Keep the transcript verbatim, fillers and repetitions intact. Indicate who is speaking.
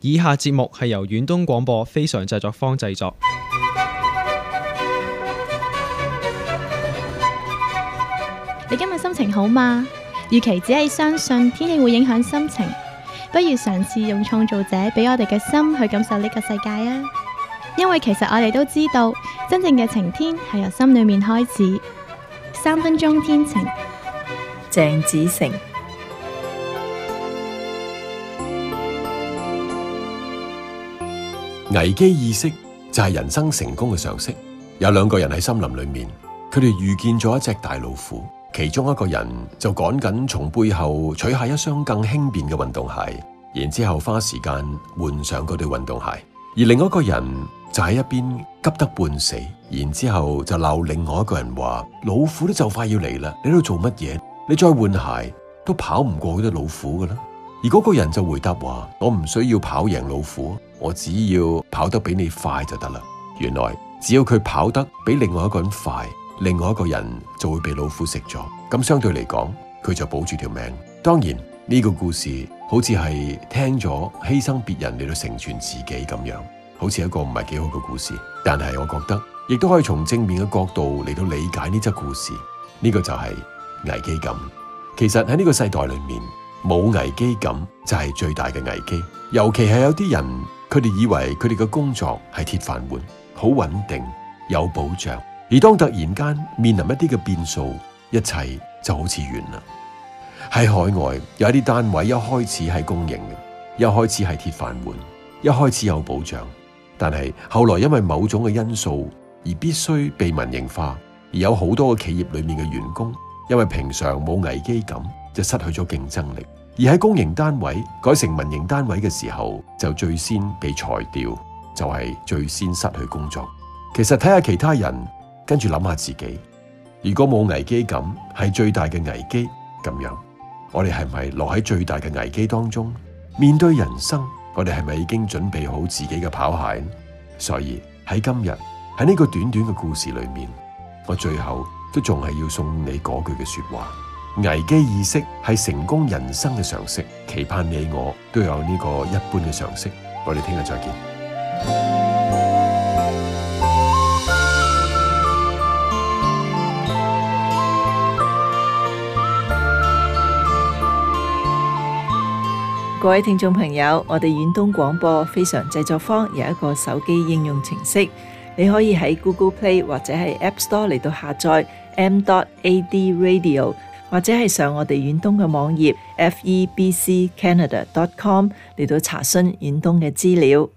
Speaker 1: 以下節目係由遠東廣播非常製作坊製作。
Speaker 2: 你今日心情好嗎？與其只係相信天氣會影響心情，不如嘗試用創造者俾我哋嘅心去感受呢個世界啊！因為其實我哋都知道，真正嘅晴天係由心裏面開始。三分鐘天晴，
Speaker 3: 鄭子誠。
Speaker 4: 危機意識就係人生成功嘅常識。有兩個人喺森林裏面，佢哋遇見咗一隻大老虎，其中一個人就趕緊從背後取下一雙更輕便嘅運動鞋，然之後花時間換上嗰對運動鞋。而另一個人就喺一邊急得半死，然之後就鬧另外一個人話：老虎都就快要嚟啦，你喺度做乜嘢？你再換鞋都跑唔過嗰隻老虎噶啦。而嗰個人就回答話：我唔需要跑贏老虎，我只要跑得比你快就得啦。原來只要佢跑得比另外一個人快，另外一個人就會被老虎食咗。咁相對嚟講，佢就保住條命。當然呢個故事好似係聽咗犧牲別人嚟到成全自己咁樣，好似一個唔係幾好嘅故事。但係我覺得亦都可以從正面嘅角度嚟到理解呢則故事。呢個就係危機感。其實喺呢個世代裏面，冇危機感就係最大嘅危機。尤其係有啲人，佢哋以為佢哋嘅工作係鐵飯碗，好穩定有保障，而當突然間面臨一啲嘅變數，一切就好似完啦。喺海外有一啲單位一開始係公營嘅，一開始係鐵飯碗，一開始有保障，但係後來因為某種嘅因素而必須被民營化，而有好多嘅企業裏面嘅員工因為平常冇危機感，就失去咗競爭力。而喺公營單位改成民營單位嘅時候，就最先被裁掉，就係最先失去工作。其實睇下其他人，跟住諗下自己，如果冇危機感係最大嘅危機，咁樣我哋係咪落喺最大嘅危機當中？面對人生，我哋係咪已經準備好自己嘅跑鞋？所以喺今日喺呢個短短嘅故事裏面，我最後都仲係要送你嗰句嘅說話：危機意識係成功人生嘅常識，期盼你我都有呢個一般嘅常識。我哋聽日再見。
Speaker 3: 各位聽眾朋友，我哋遠東廣播非常製作坊有一個手機應用程式，你可以喺 Google Play 或者係 App Store 嚟到下載 m dot a d radio， 或者係上我哋遠東嘅網頁 f e b c canada dot com 嚟到查詢遠東嘅資料。